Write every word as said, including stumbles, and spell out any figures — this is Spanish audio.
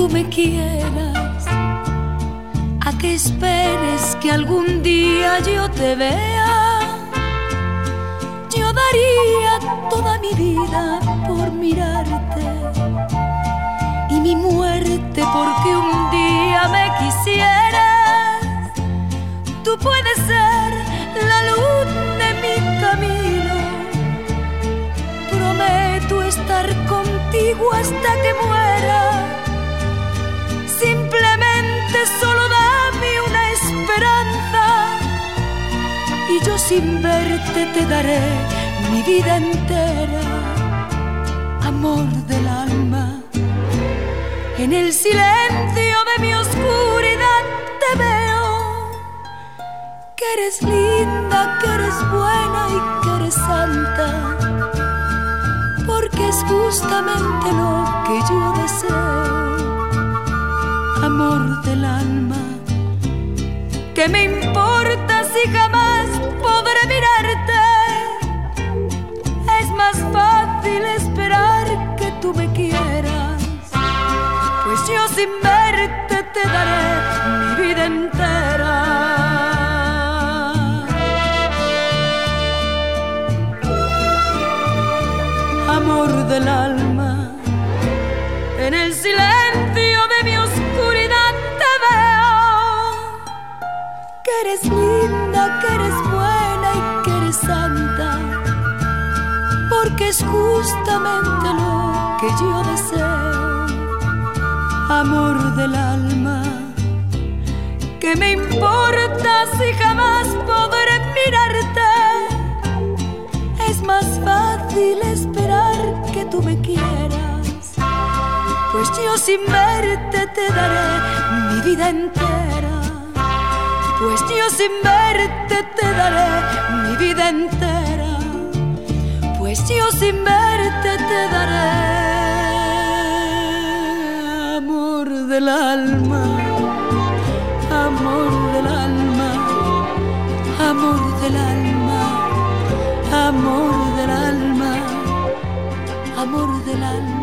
tú me quieras, a que esperes que algún día yo te vea. Yo daría toda mi vida por mirarte y mi muerte porque un día me quisieras. Tú puedes ser la luz de mi camino, prometo estar contigo hasta que muera. Simplemente solo dame una esperanza y yo sin verte te daré mi vida entera. Amor del alma, en el silencio de mi oscuridad te veo, que eres linda, que eres buena y que eres santa, porque es justamente lo que yo deseo. Amor del alma, ¿qué me importa si jamás podré mirarte? Es más fácil esperar que tú me quieras, pues yo sin verte te daré mi vida entera. Amor del alma, en el silencio de mi oscuridad te veo, que eres linda, que eres buena y que eres santa, porque es justamente lo que yo deseo. Amor del alma, ¿qué me importa si jamás podré mirarte? Es más fácil esperar que tú me quieras, pues yo sin verte te daré mi vida entera, pues yo sin verte te daré mi vida entera, pues yo sin verte te daré. Amor del alma, amor del alma, amor del alma, amor del alma, amor del alma.